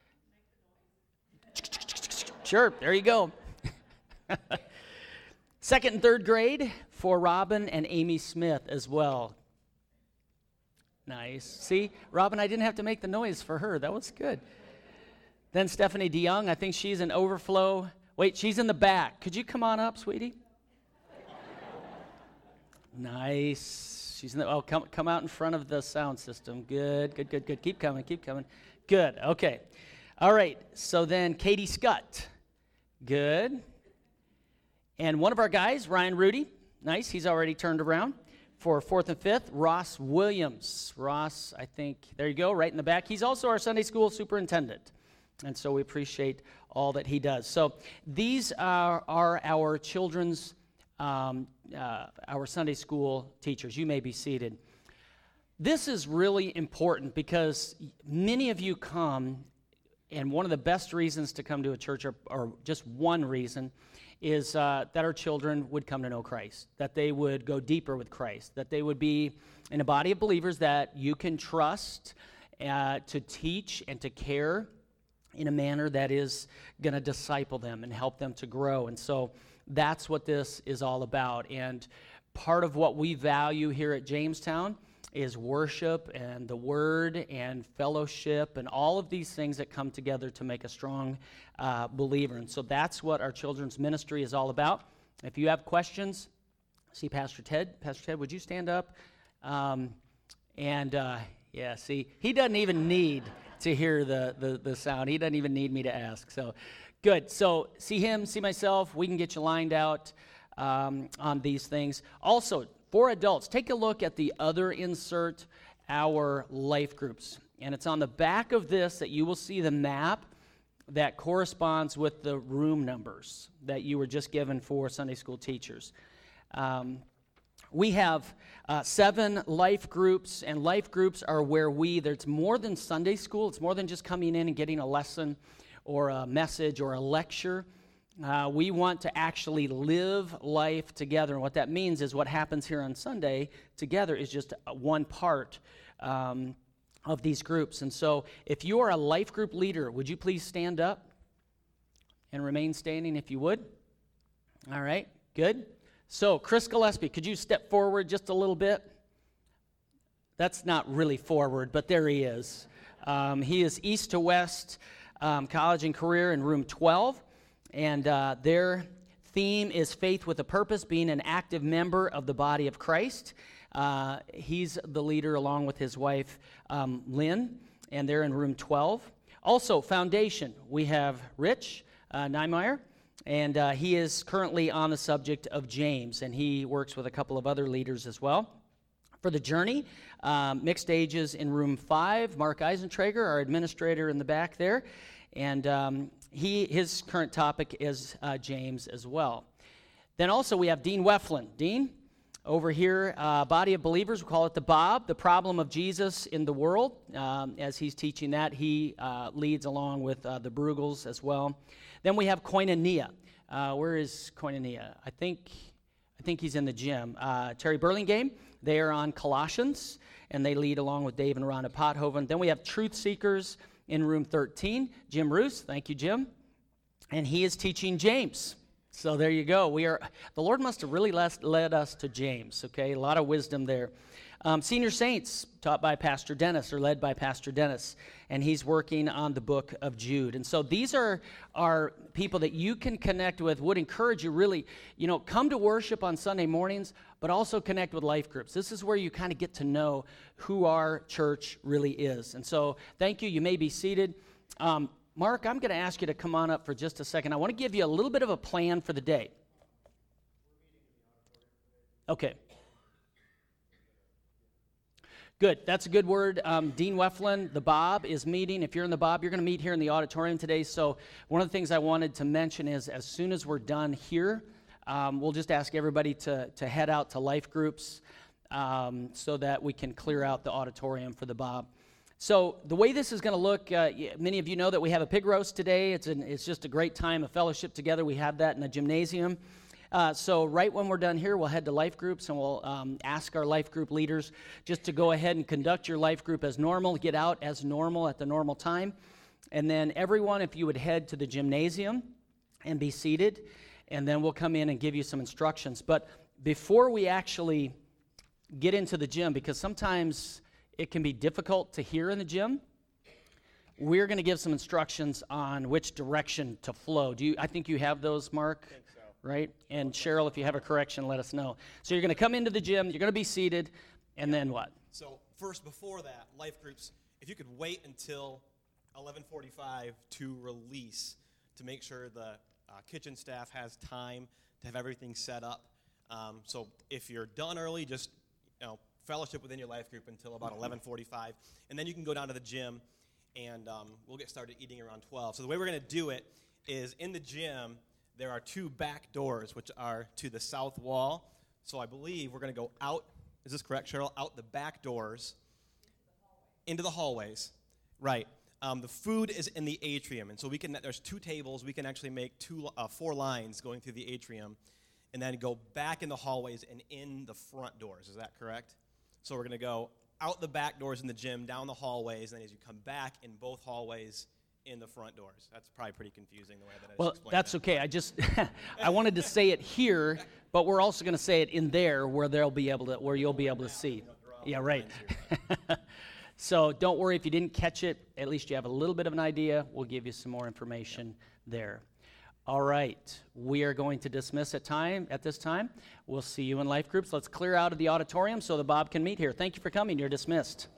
Sure, there you go. Second and third grade for Robin and Amy Smith as well. Nice. See, Robin, I didn't have to make the noise for her. That was good. Then Stephanie DeYoung, I think she's in overflow. Wait, she's in the back. Could you come on up, sweetie? Nice. She's in the, come out in front of the sound system. Good. Keep coming. Good, okay. All right, so then Katie Scott. Good. And one of our guys, Ryan Rudy, nice, he's already turned around. For 4th and 5th, Ross Williams. Ross, I think, there you go, right in the back. He's also our Sunday school superintendent. And so we appreciate all that he does. So these are our children's, our Sunday school teachers. You may be seated. This is really important because many of you come, and one of the best reasons to come to a church, or just one reason, is that our children would come to know Christ, that they would go deeper with Christ, that they would be in a body of believers that you can trust to teach and to care in a manner that is going to disciple them and help them to grow. And so that's what this is all about. And part of what we value here at Jamestown is worship and the word and fellowship and all of these things that come together to make a strong believer. And so that's what our children's ministry is all about. If you have questions, see Pastor Ted. Pastor Ted, would you stand up? Yeah, see, he doesn't even need to hear the sound. He doesn't even need me to ask. So good. So see him, see myself. We can get you lined out on these things. Also, for adults, take a look at the other insert, our life groups. And it's on the back of this that you will see the map that corresponds with the room numbers that you were just given for Sunday school teachers. We have 7 life groups, and life groups are where there's more than Sunday school. It's more than just coming in and getting a lesson or a message or a lecture. We want to actually live life together. And what that means is what happens here on Sunday together is just one part of these groups. And so if you are a life group leader, would you please stand up and remain standing if you would? All right, good. So Chris Gillespie, could you step forward just a little bit? That's not really forward, but there he is. He is East to West College and Career in room 12. And their theme is faith with a purpose, being an active member of the body of Christ. He's the leader along with his wife, Lynn, and they're in room 12. Also, Foundation, we have Rich Niemeyer, and he is currently on the subject of James, and he works with a couple of other leaders as well. For the Journey, mixed ages in room 5, Mark Eisentrager, our administrator in the back there, and his current topic is James as well. Then also we have Dean Weflin. Dean, over here, Body of Believers, we call it the Bob, the problem of Jesus in the world. As he's teaching that, he leads along with the Brugels as well. Then we have Koinonia. Where is Koinonia? I think he's in the gym. Terry Burlingame, they are on Colossians, and they lead along with Dave and Rhonda Pothoven. Then we have Truth Seekers in room 13. Jim Roos, thank you, Jim. and he is teaching James. So there you go. The Lord must have really led us to James, okay? A lot of wisdom there. Senior Saints, taught by Pastor Dennis, or led by Pastor Dennis, and he's working on the book of Jude. And so these are people that you can connect with. Would encourage you really, come to worship on Sunday mornings, but also connect with life groups. This is where you kind of get to know who our church really is. And so thank you. You may be seated. Mark, I'm going to ask you to come on up for just a second. I want to give you a little bit of a plan for the day. Okay. Good. That's a good word. Dean Weflin, the Bob, is meeting. If you're in the Bob, you're going to meet here in the auditorium today. So one of the things I wanted to mention is as soon as we're done here, we'll just ask everybody to head out to life groups so that we can clear out the auditorium for the Bob. So the way this is going to look, many of you know that we have a pig roast today. It's just a great time of fellowship together. We have that in the gymnasium. So right when we're done here, we'll head to life groups, and we'll ask our life group leaders just to go ahead and conduct your life group as normal, get out as normal at the normal time. And then everyone, if you would head to the gymnasium and be seated, and then we'll come in and give you some instructions. But before we actually get into the gym, because sometimes it can be difficult to hear in the gym, we're going to give some instructions on which direction to flow. I think you have those, Mark? I think so. Right? And Cheryl, if you have a correction, let us know. So you're going to come into the gym, you're going to be seated, and then what? So first, before that, life groups, if you could wait until 11:45 to release to make sure the kitchen staff has time to have everything set up. So if you're done early, just fellowship within your life group until about 11:45, and then you can go down to the gym, and we'll get started eating around 12. So the way we're going to do it is in the gym, there are two back doors, which are to the south wall. So I believe we're going to go out, is this correct, Cheryl? Out the back doors into the hallways. Right. The food is in the atrium, and so there's two tables. We can actually make 4 lines going through the atrium, and then go back in the hallways and in the front doors. Is that correct? So we're going to go out the back doors in the gym, down the hallways, and then as you come back in both hallways, in the front doors. That's probably pretty confusing the way that I just explained. Well, that's okay. I just I wanted to say it here, but we're also going to say it in there where you'll be able to see. Yeah, right. So don't worry if you didn't catch it. At least you have a little bit of an idea. We'll give you some more information there. All right. We are going to dismiss at this time. We'll see you in life groups. Let's clear out of the auditorium so the Bob can meet here. Thank you for coming. You're dismissed.